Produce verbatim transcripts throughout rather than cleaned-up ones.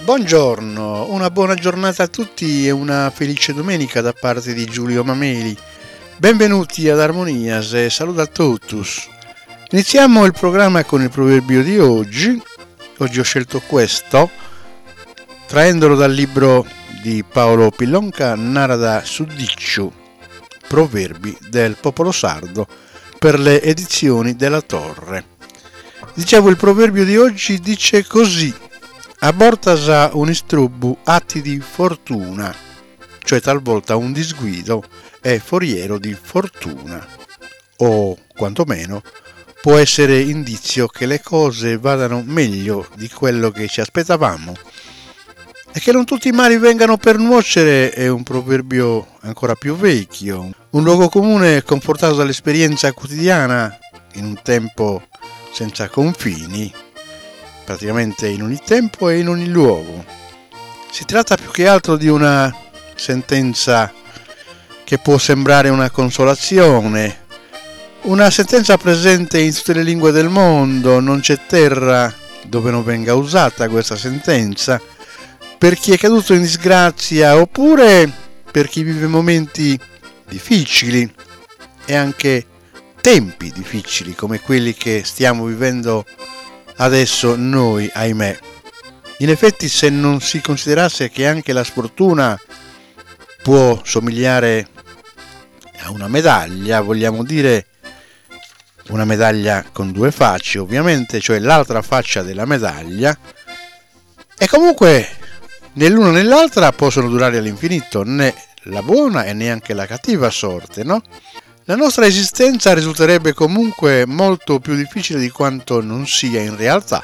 Buongiorno, una buona giornata a tutti e una felice domenica da parte di Giulio Mameli. Benvenuti ad Armonias e saluto a totus. Iniziamo il programma con il proverbio di oggi. Oggi ho scelto questo, traendolo dal libro di Paolo Pillonca, Narada Suddicciu, Proverbi del popolo sardo, per le edizioni della Torre. Dicevo, il proverbio di oggi dice così: abortasa un istrubbu atti di fortuna, cioè talvolta un disguido è foriero di fortuna, o quantomeno può essere indizio che le cose vadano meglio di quello che ci aspettavamo. E che non tutti i mali vengano per nuocere è un proverbio ancora più vecchio, un luogo comune confortato dall'esperienza quotidiana in un tempo senza confini, praticamente in ogni tempo e in ogni luogo. Si tratta più che altro di una sentenza che può sembrare una consolazione, una sentenza presente in tutte le lingue del mondo. Non c'è terra dove non venga usata questa sentenza per chi è caduto in disgrazia oppure per chi vive momenti difficili e anche tempi difficili come quelli che stiamo vivendo adesso noi, ahimè. In effetti, se non si considerasse che anche la sfortuna può somigliare a una medaglia, vogliamo dire una medaglia con due facce, ovviamente, cioè l'altra faccia della medaglia, e comunque né l'una né l'altra possono durare all'infinito, né la buona e neanche la cattiva sorte, no? La nostra esistenza risulterebbe comunque molto più difficile di quanto non sia in realtà.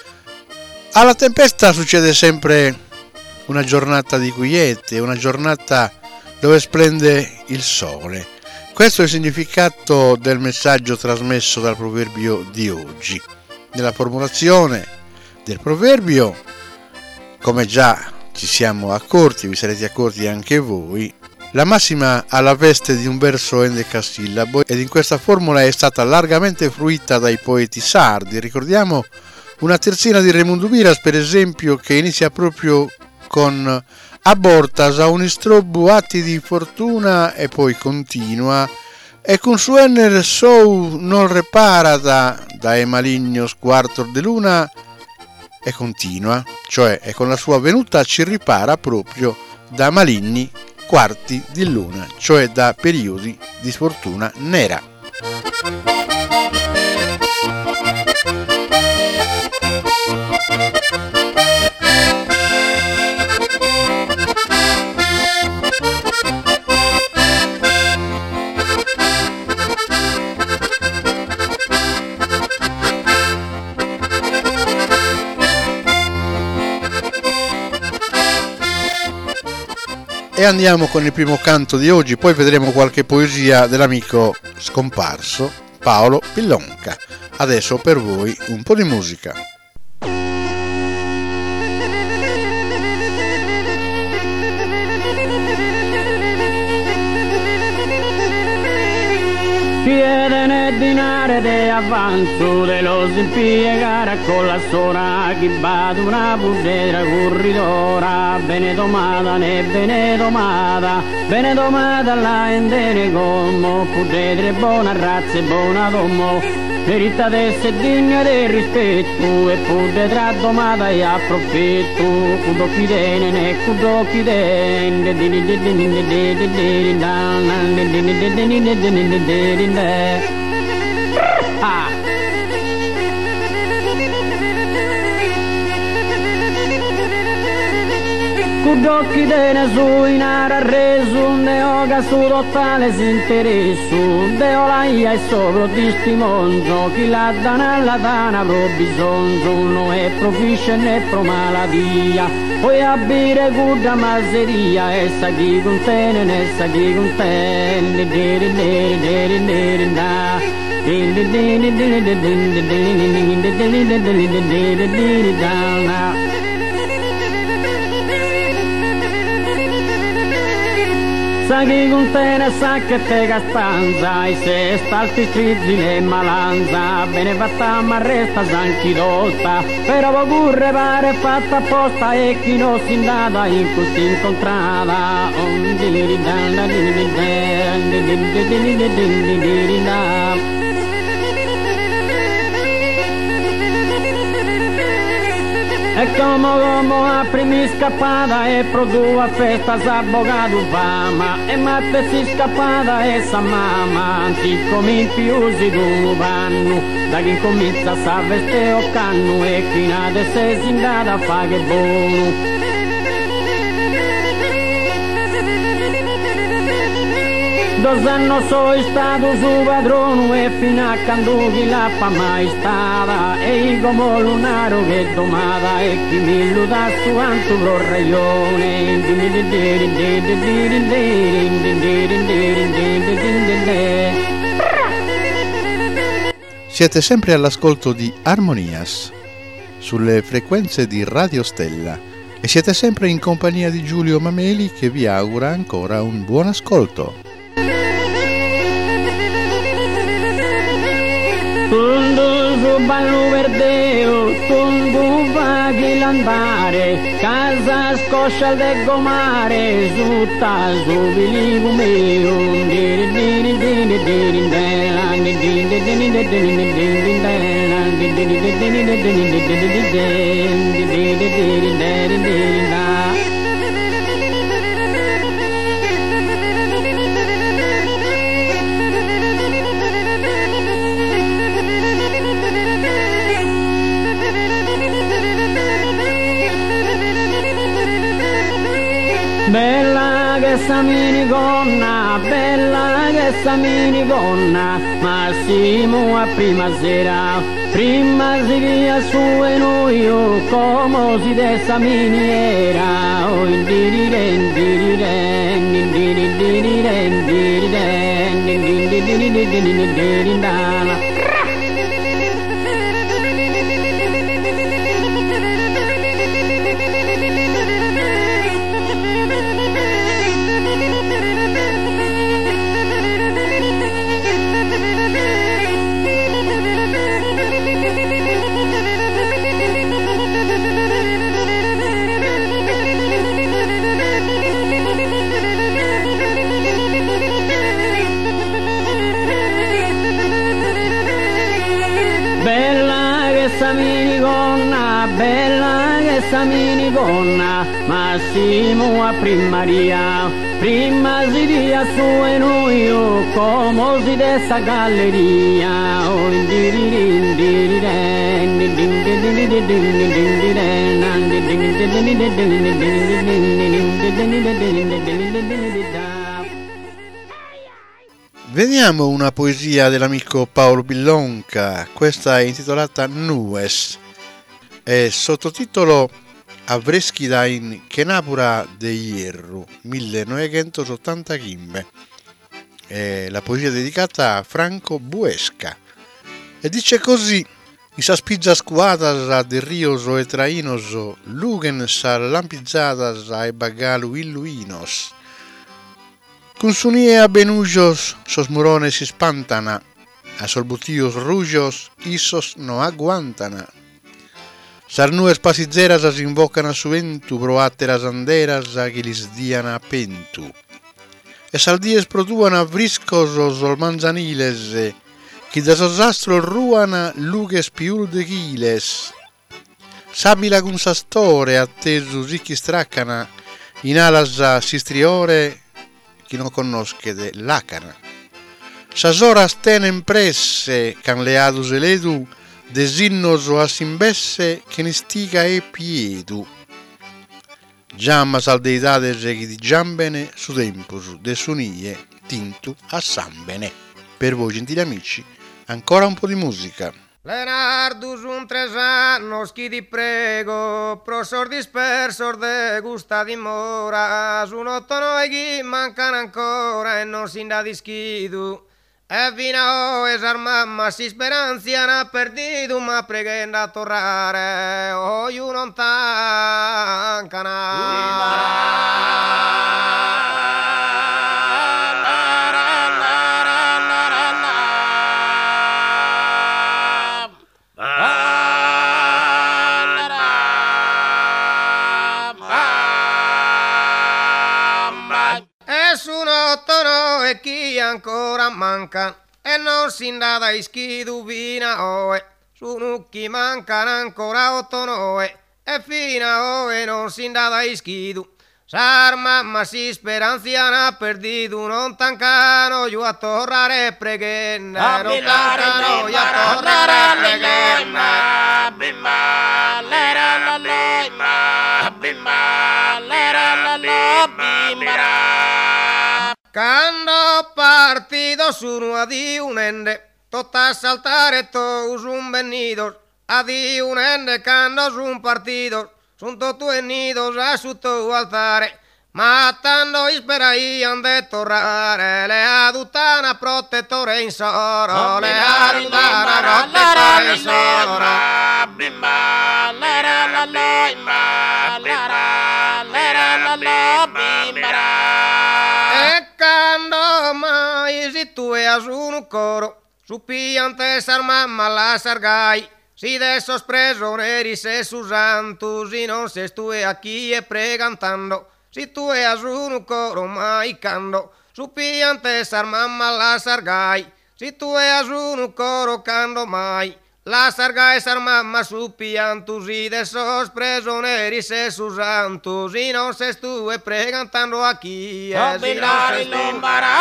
Alla tempesta succede sempre una giornata di quiete, una giornata dove splende il sole. Questo è il significato del messaggio trasmesso dal proverbio di oggi. Nella formulazione del proverbio, come già ci siamo accorti, vi sarete accorti anche voi, la massima ha la veste di un verso endecasillabo ed in questa formula è stata largamente fruita dai poeti sardi. Ricordiamo una terzina di Raimundo Miras, per esempio, che inizia proprio con abortasa un istrobbu atti di fortuna e poi continua e con suener sou non reparata dae malignos quartor de luna e continua, cioè e con la sua venuta ci ripara proprio da maligni quarti di luna, cioè da periodi di sfortuna nera. E andiamo con il primo canto di oggi, poi vedremo qualche poesia dell'amico scomparso Paolo Pillonca. Adesso per voi un po' di musica. Chiedene dinare de avanzo de los impiegara con la sora che va una budera corridora bene domata ne bene domata bene domata la endere come pudere buona razza e buona domo merita d'essere degna del rispetto e pure tra domata e approfitto cudo chidene ne cudo chidene ah Cudocchi dene su in ara resu ne oga su totale s'interessu de olaia e sopra di stimonzo chi la dana la dana pro bisonzo non è profice né pro maladia poi a bere guda maseria e sa chi contene ne sa chi contene deri deri deri deri da deri deri deri deri deri deri da sa chi con te ne sa che te caspanza, e se stalti strizzi le malanza, bene fatta ma resta sanchi dosta, però curre pare fatta apposta e chi non si andata in così incontrata. E come come a primi scappata e produce a festa s'avvocato fama, e matte si scappata e sa mamma, anzi come piusi d'un panno, da chi comincia sa veste o canno e chi nade se si indata fa che buono. Dos anni sono stato su padrone e fino a quando chi l'ha fa mai stata, e come lunaro che domata e chi mi luda su anto pro ragione. Siete sempre all'ascolto di Harmonias sulle frequenze di Radio Stella e siete sempre in compagnia di Giulio Mameli che vi augura ancora un buon ascolto. Tundu su ballo verdeo, tundu vaghi l'andare, casa scoscia del gomare, su taso viligo meo. Bella che sta minigonna, bella che sta minigonna, Massimo a prima sera, prima si via su e noi, come si dessa miniera, oh indiriren, diriren, indiriren, diriren, indiriren, diriren. Essa minigonna, bella essa minigonna, Massimo a primaria, prima si dia su e noi, come si dessa galleria, oh indiririn, diriren, Vediamo una poesia dell'amico Paolo Billonca, questa è intitolata Nues e sottotitolo Avreschi da in Kenapura de Hierro millenovecentottantacinque. È la poesia dedicata a Franco Buesca e dice così: in sa spizza scuatas de rioso e trainoso, luguen sa lampizzatas e bagalu illuinos. Con sunie a benujos, sos murones se espantana, a solbutíos rujos, isos no aguantana. Sarnues pasizzeras as invocan a su ventu, proateras anderas a que lis dian a pentu. E saldies produan a vriscos os manzaniles, que da sos astros ruana lugues piul de giles. Sabila con sa store, attesu sicchi straccana, in alas a sistriore, chi non conosce de lacana. Sas horas tenen presse, can leadus eledu, desinnos o asimbesse, che ne stiga e piedu. Giammas al deidades e chi di giambene, su tempus de sunie, tintu a sambene. Per voi, gentili amici, ancora un po' di musica. Leonardus un tres annos, chi ti prego, prosor dispersor de gusta dimora, su un otto nove chi mancano ancora e non si da dischidu. E fino a esar mamma si speranzia n'ha perdido, ma pregando a torrare, o io non tancana. e chi ancora manca e non si dà ischidu vina oe. Sono chi mancano ancora otto noe e fino a oe non si dà ischidu. Sarma ma si speranziana perdido non tancano io a torrare preghenna non tancano io a torrare preghenna bimba lera la loima bimba lera la loima quando partido sono a di unende totta a saltare todos un venidos a di unende quando son partidos son todos unidos a su tu altare, matando isperaían de torrare, le adutana protettore in soro, le adutana protettore in soro. Bimba, lera la loima, lera, lera la loima. E quando mai si tu e as un coro, su piante sarmamma la sargai, si de esos prigionieri se sus santos y non se estue aquí e pregantando, si tu eas un coro maicando, su piante sarmamma la sargai, si tu eas un coro cando mai, la sargai sarmamma su piantus y de esos prigionieri se sus santos y non se estue pregantando aquí e si non se estue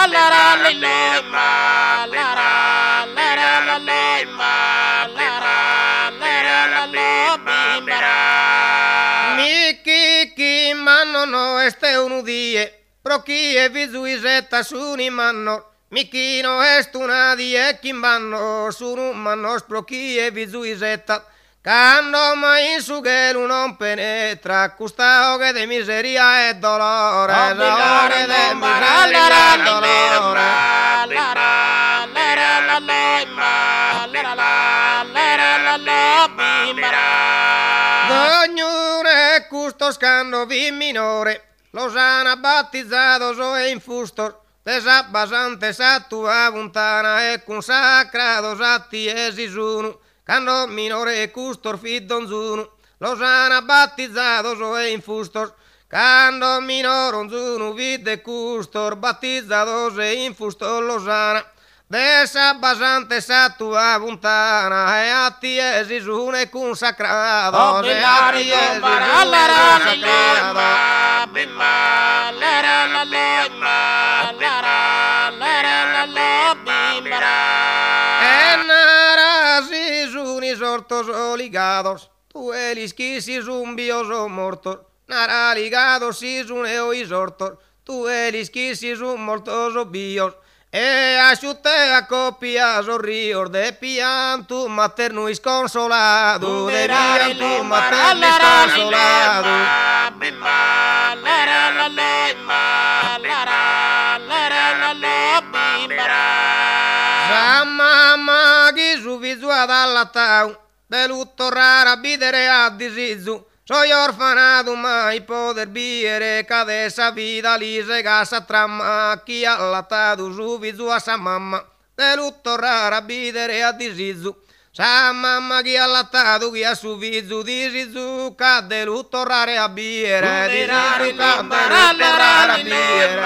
mi chi manno no este un die pro chi e visuisetta suni manno mi chi no est una die chi manno sunu mannos pro chi e visuisetta quando mai in su gelu non penetra custa oche de miseria e dolore oche de miseria e dolore Dognure custos cando vi minore, los han battizzados o infustos, desabasantes a tua vuntana e consacrados a ti esisuno, cando minore custor fidon zuno, los han battizzados o infustos, cando minor zuno vide custor, battizzados e infustos los han. Desabasantes a tua vuntana e a ti esisuno e consacrados e a ti esisuno e consacrados e naras isuni sortos o ligados tu elis quisis un bios o mortos nara ligados isune o isortos tu elis quisis un mortos o bios e asciutte a copias o rios de pianto maternuis consolado de pianto maternuis consolado Samma ghisu visuad allatau de lutto rara bidere a disizu soy orfanado mai poder biere cade esa vida lise gasa trama chi allatado su vizu a sa mamma de lutto rara bidere a disizu sa mamma chi allattato chi a su vizu disizu cade lutto rare a biere disizu cade lutto rare a biere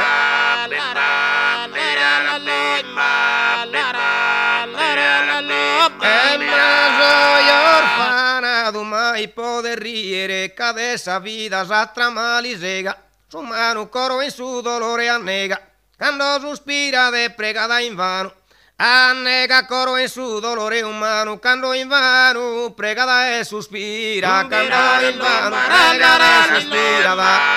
e ma soy orfanado mai poder riere cade esa vida s'altra malisega su mano coro in su dolore annega quando sospira de pregada in vano annega coro in su dolore umano quando in vano pregada e sospira quando in vano pregada e sospira